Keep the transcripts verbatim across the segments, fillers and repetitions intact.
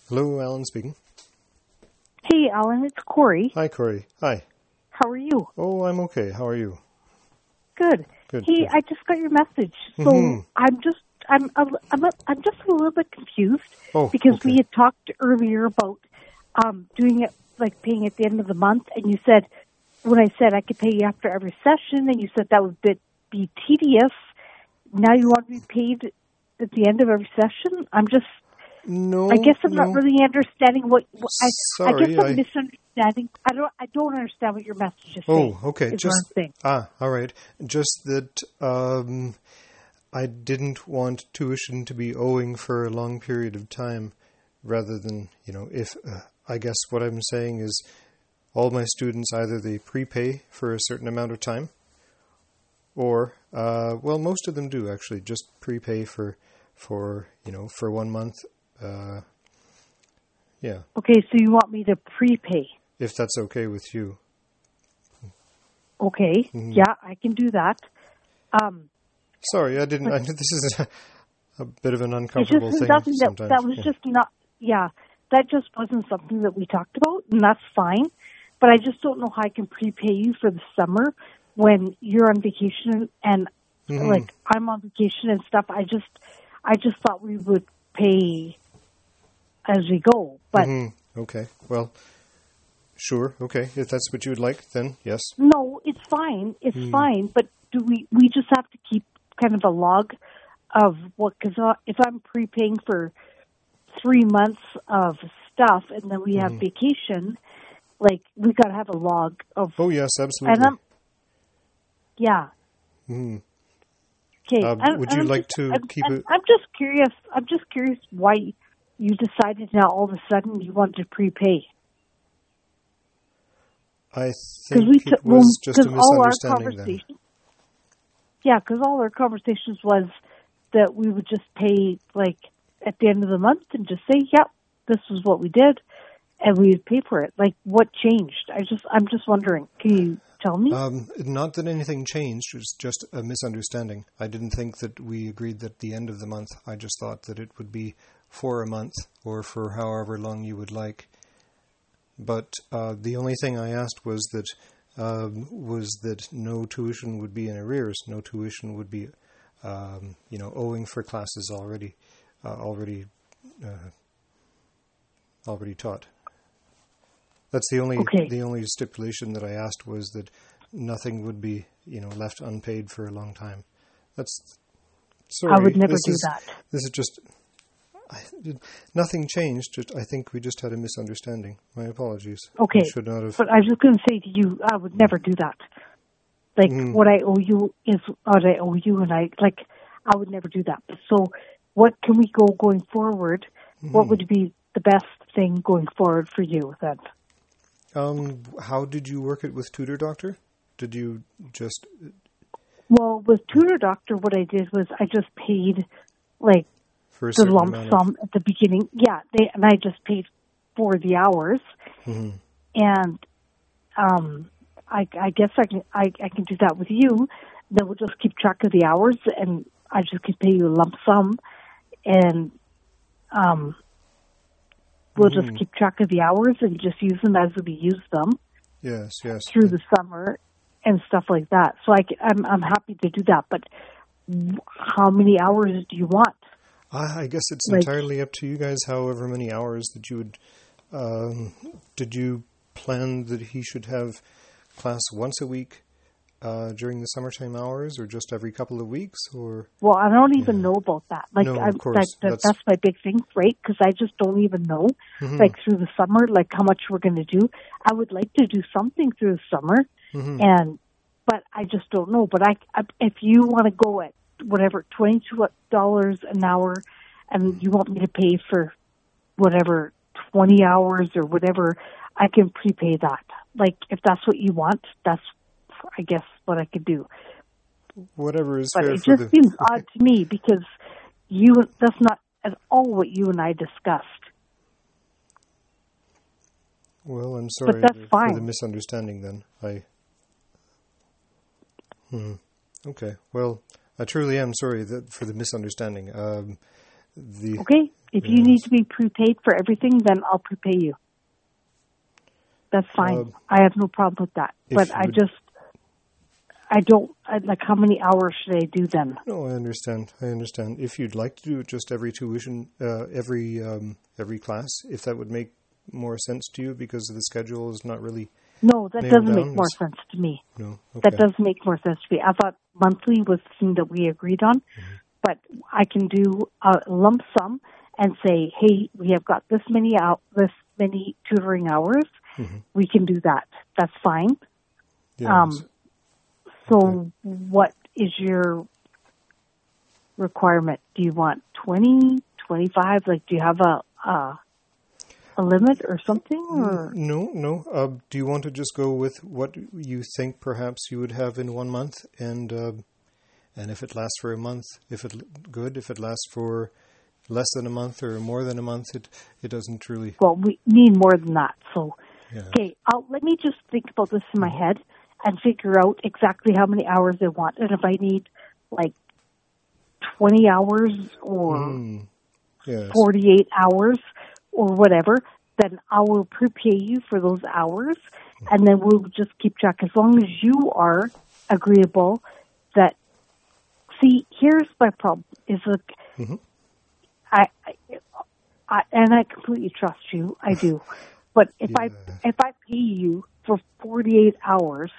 Hello, Alan speaking. Hey, Alan, it's Corey. Hi, Corey. Hi. How are you? Oh, I'm okay. How are you? Good. Good. Hey, good. I just got your message, so Mhm. I'm just I'm a, I'm a, I'm just a little bit confused Oh, because okay. we had talked earlier about um, doing it like paying at the end of the month, and you said when I said I could pay you after every session, and you said that would be, be tedious. Now you want to be paid at the end of every session? I'm just No, I guess I'm no. not really understanding what, what I. Sorry, I guess I'm I- misunderstanding. I don't. I don't understand what your message is Oh, saying. okay. Is what Just I'm saying. ah, all right. Just that um, I didn't want tuition to be owing for a long period of time, rather than you know. If uh, I guess what I'm saying is, all my students either they prepay for a certain amount of time, or uh, well, most of them do actually just prepay for for you know for one month. Uh, yeah, Okay, so you want me to prepay? if that's okay with you. Okay, Mhm. yeah, I can do that. Um, Sorry, I didn't. I, this is a, a bit of an it's uncomfortable just thing nothing that sometimes. that was Yeah. just not. Yeah, that just wasn't something that we talked about, and that's fine. But I just don't know how I can prepay you for the summer when you're on vacation and Mhm. like I'm on vacation and stuff. I just, I just thought we would pay as we go, but. Mhm. Okay. Well, sure. Okay. If that's what you would like, then yes. No, it's fine. It's Hmm. fine. But do we? We just have to keep kind of a log of what? Because if I'm prepaying for three months of stuff and then we have Mhm. vacation, like we got to have a log of. Oh yes, And absolutely. I'm. Yeah. Mhm. Okay. Uh, and- would and you I'm like just- to I'm, keep I'm, it? I'm just curious. I'm just curious why you decided now all of a sudden you wanted to prepay. I Because think we it took was just a all our misunderstanding then. conversations. Yeah, because all our conversations was that we would just pay like at the end of the month and just say, "Yep, this is what we did," and we would pay for it. Like, what changed? I just, I'm just wondering. Can you tell me? Um, not that anything changed. It was just a misunderstanding. I didn't think that we agreed that the end of the month. I just thought that it would be for a month or for however long you would like. But uh, the only thing I asked was that um, was that no tuition would be in arrears. No tuition would be, um, you know, owing for classes already, uh, already, uh, already taught. That's the only Okay. the only stipulation that I asked was that nothing would be, you know, left unpaid for a long time. That's sorry. I would never this do is, that. This is just. I, nothing changed. Just I think we just had a misunderstanding. My apologies. Okay. I should not have. But I was just going to say to you, I would never do that. Like, Mhm. what I owe you is what I owe you, and I, like, I would never do that. So what can we go going forward? What Mhm. would be the best thing going forward for you then? Um, how did you work it with Tutor Doctor? Did you just? Well, with Tutor Doctor, what I did was I just paid, like, For a the certain lump amount sum at the beginning. Yeah, they and I just paid for the hours, of. Mhm. and um, I, I guess I can I, I can do that with you. Then we'll just keep track of the hours, and I just can pay you a lump sum, and um, we'll Mhm. just keep track of the hours and just use them as we use them Yes, yes. through the summer and stuff like that. So I, am I'm, I'm happy to do that, but how many hours do you want? I, I guess it's Like- entirely up to you guys. However many hours that you would. Um, did you plan that he should have class once a week uh, during the summertime hours, or just every couple of weeks, or? Well, I don't even Yeah. know about that. Like, No, of I'm, course. that, that, That's- that's my big thing, right? Because I just don't even know, Mhm. like, through the summer, like, how much we're going to do. I would like to do something through the summer, Mhm. and but I just don't know. But I, I if you want to go at whatever twenty-two dollars an hour, and you want me to pay for whatever twenty hours or whatever, I can prepay that. Like, if that's what you want, that's, I guess, what I could do. Whatever is But fair it for just the. seems odd to me because you that's not at all what you and I discussed. Well, I'm sorry that's for fine. the misunderstanding. Then I. Hmm. Okay. Well, I truly am sorry that for the misunderstanding. Um, the Okay, If yes. you need to be prepaid for everything, then I'll prepay you. That's fine. Uh, I have no problem with that. But I would... just, I don't, I, like, how many hours should I do then? No, I understand. I understand. If you'd like to do it just every tuition, uh, every um, every class, if that would make more sense to you, because the schedule is not really No, that doesn't make more sense to me. No, okay. That does make more sense to me. I thought monthly was the thing that we agreed on, mm-hmm. but I can do a lump sum and say, hey, we have got this many out, this many tutoring hours. Mm-hmm. We can do that. That's fine. Yes. Um, so okay. What is your requirement? Do you want twenty, twenty-five? Like, do you have a, a, a limit or something? Or? No, no. Uh, do you want to just go with what you think perhaps you would have in one month? And, uh, and if it lasts for a month, if it's good, if it lasts for less than a month or more than a month, it, it doesn't really... Well, we need more than that. So, yeah. Okay, I'll, let me just think about this in my head and figure out exactly how many hours I want. And if I need, like, twenty hours or mm. yes. forty-eight hours or whatever, then I will prepay you for those hours, and then we'll just keep track. As long as you are agreeable that... See, here's my problem, is that... Mm-hmm. I, I, I, and I completely trust you. I do. But if yeah. I if I pay you for forty-eight hours,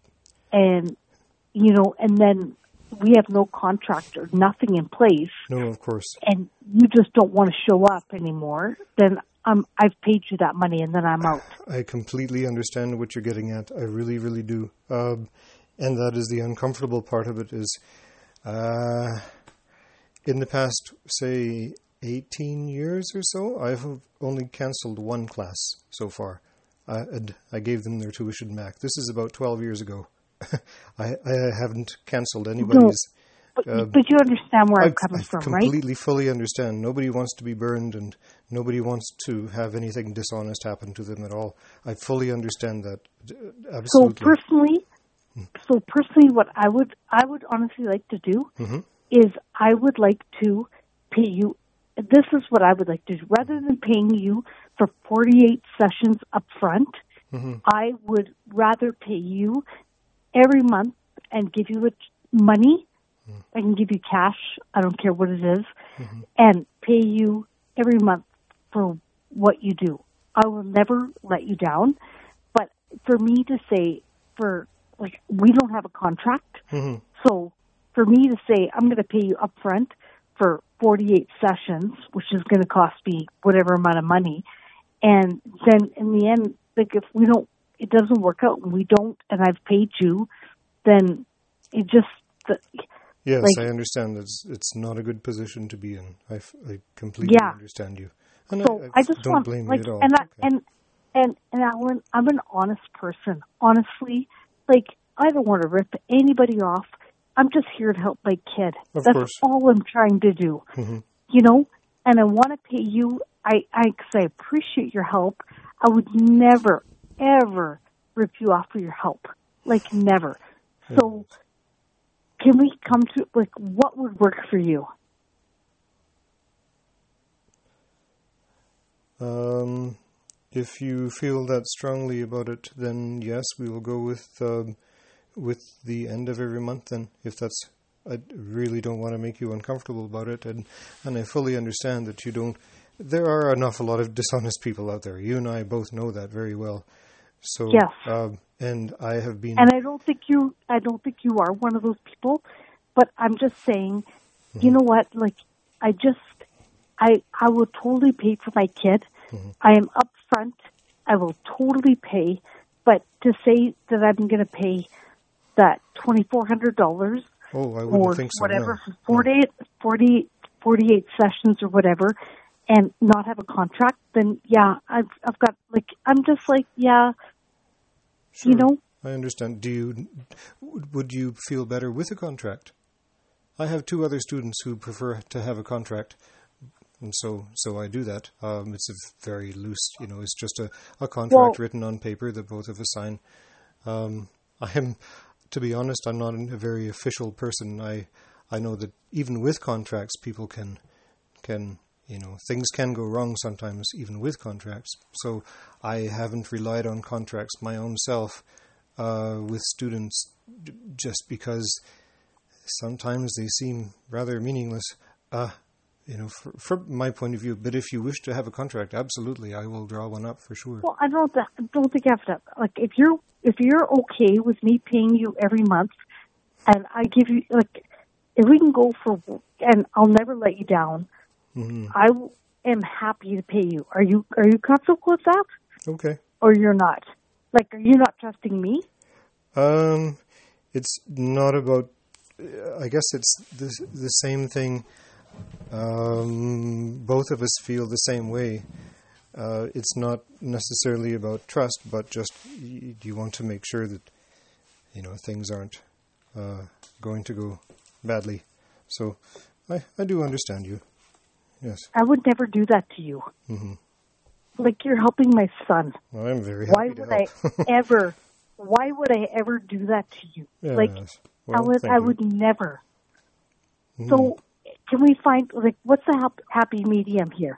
and you know, and then we have no contract or nothing in place, no, of course, and you just don't want to show up anymore, then um, I've paid you that money, and then I'm out. I completely understand what you're getting at. I really, really do. Um, and that is the uncomfortable part of it. Is uh, in the past, say, eighteen years or so, I've only cancelled one class so far. I, and I gave them their tuition back. This is about twelve years ago. I, I haven't cancelled anybody's... No, but, uh, but you understand where I, I'm coming I from, right? I completely, fully understand. Nobody wants to be burned, and nobody wants to have anything dishonest happen to them at all. I fully understand that. Absolutely. So personally, so personally, what I would, I would honestly like to do mm-hmm. is I would like to pay you. This is what I would like to do. Rather than paying you for forty-eight sessions up front, mm-hmm. I would rather pay you every month and give you money. Mm-hmm. I can give you cash. I don't care what it is. Mm-hmm. And pay you every month for what you do. I will never let you down. But for me to say, for like, we don't have a contract. Mm-hmm. So for me to say, I'm going to pay you up front for forty-eight sessions, which is going to cost me whatever amount of money. And then in the end, like if we don't, it doesn't work out and we don't, and I've paid you, then it just... The, yes, like, I understand. It's it's not a good position to be in. I, I completely yeah. understand you. And so I, I, I just don't want, blame like, you at all. And, I, okay. and, and, and Alan, I'm an honest person. Honestly, like, I don't want to rip anybody off. I'm just here to help my kid. Of That's course. all I'm trying to do. Mm-hmm. You know, and I want to pay you. I, I, cause I appreciate your help. I would never, ever rip you off for your help. Like, never. Yeah. So, can we come to, like, what would work for you? Um, if you feel that strongly about it, then yes, we will go with, um, with the end of every month then, if that's... I really don't want to make you uncomfortable about it, and, and I fully understand that you don't... There are an awful lot of dishonest people out there. You and I both know that very well. So, yes. Um, and I have been... And I don't think you, I don't think you are one of those people, but I'm just saying, mm-hmm. you know what, like, I just, I, I will totally pay for my kid. Mm-hmm. I am upfront. I will totally pay, but to say that I'm going to pay that twenty-four hundred dollars oh, I wouldn't or think so, whatever, no. forty-eight, forty, forty-eight sessions or whatever, and not have a contract, then yeah, I've, I've got, like, I'm just like, yeah, sure. you know. I understand. Do you, would you feel better with a contract? I have two other students who prefer to have a contract, and so so I do that. Um, it's a very loose, you know, it's just a, a contract well, written on paper that both of us sign. Um, I am, to be honest, I'm not a very official person. I I know that even with contracts, people can can you know, things can go wrong sometimes, even with contracts. So I haven't relied on contracts my own self uh, with students just because sometimes they seem rather meaningless, uh, you know, for, from my point of view. But if you wish to have a contract, absolutely, I will draw one up for sure. Well, I don't, I don't think I have to. Like, if you're if you're okay with me paying you every month, and I give you, like, if we can go for, and I'll never let you down. Mm-hmm. I am happy to pay you. Are you are you comfortable with that? Okay. Or you're not? Like, are you not trusting me? Um, it's not about. I guess it's the the same thing. Um, both of us feel the same way. Uh, it's not necessarily about trust, but just you, you want to make sure that you know things aren't uh, going to go badly. So I I do understand you. Yes. I would never do that to you. Mm-hmm. Like, you're helping my son. Well, I'm very happy Why to would help. I ever? Why would I ever do that to you? Yes. Like, Well, I would. I you. would never. Mm-hmm. So, can we find, like, what's the hap- happy medium here?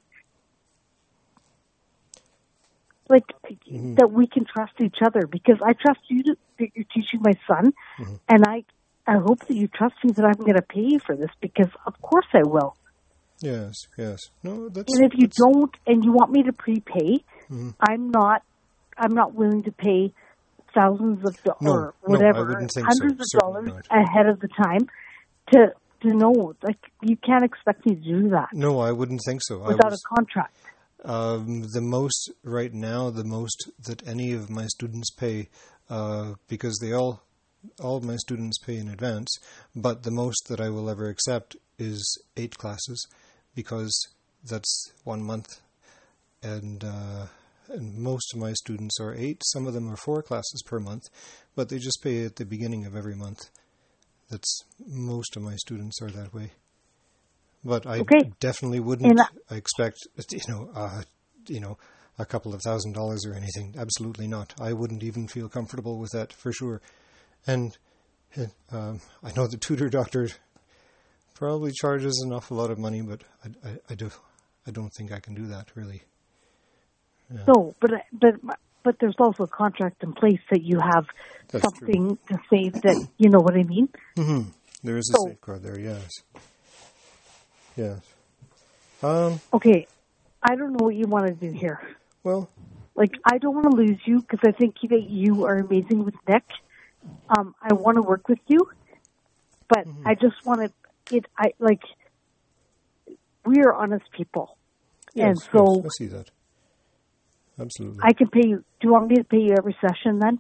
Like, mm-hmm. that we can trust each other, because I trust you to, that you're teaching my son, mm-hmm. and I, I hope that you trust me that I'm going to pay you for this, because of course I will. Yes, yes. No, that's. And if you that's... don't, and you want me to prepay, mm-hmm. I'm not. I'm not willing to pay thousands of dollars no, or whatever, no, I think hundreds so. of dollars not. ahead of the time to to know. Like, you can't expect me to do that. No, I wouldn't think so. Without I was, a contract. Um, the most right now, the most that any of my students pay, uh, because they all, all of my students pay in advance, but the most that I will ever accept is eight classes, because that's one month, and uh, and most of my students are eight. Some of them are four classes per month, but they just pay at the beginning of every month. That's most of my students are that way. But I okay. definitely wouldn't I, expect, you know, uh, you know, a couple of thousand dollars or anything. Absolutely not. I wouldn't even feel comfortable with that for sure. And um, I know the tutor doctor probably charges an awful lot of money, but I, I, I do, I don't think I can do that really. Yeah. No, but but but there's also a contract in place that you have That's something true. to say that, you know what I mean. Mm-hmm. There is a so, safeguard there. Yes. Yes. Um, okay, I don't know what you want to do here. Well, like, I don't want to lose you, because I think that you are amazing with Nick. Um, I want to work with you, but mm-hmm. I just want to. It I like. We are honest people, yes, and so yes, I see that. Absolutely. I can pay you. Do you want me to pay you every session then?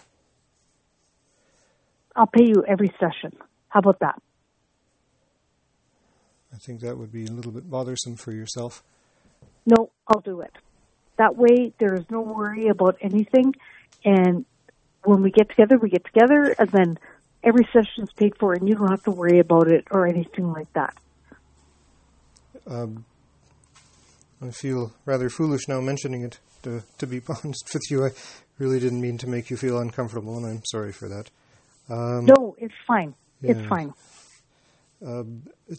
I'll pay you every session. How about that? I think that would be a little bit bothersome for yourself. No, I'll do it. That way, there is no worry about anything. And when we get together, we get together, and then every session is paid for, and you don't have to worry about it or anything like that. Um, I feel rather foolish now mentioning it, to, to be honest with you. I really didn't mean to make you feel uncomfortable, and I'm sorry for that. Um, no, it's fine. Yeah. It's fine. Uh, it,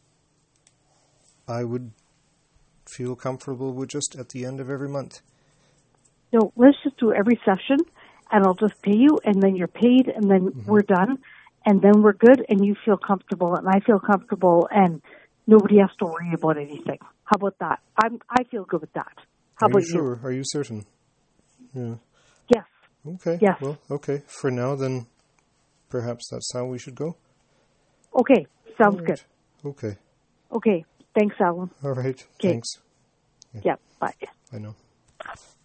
I would feel comfortable with just at the end of every month. No, let's just do every session, and I'll just pay you, and then you're paid, and then mm-hmm. we're done, and then we're good, and you feel comfortable, and I feel comfortable, and nobody has to worry about anything. How about that? I'm, I feel good with that. How Are about you sure? You? Are you certain? Yeah. Yes. Okay. Yes. Well, okay. For now, then, perhaps that's how we should go. Okay. Sounds right. good. Okay. Okay. Thanks, Alan. All right. Okay. Thanks. Yeah. yeah. Bye. I know.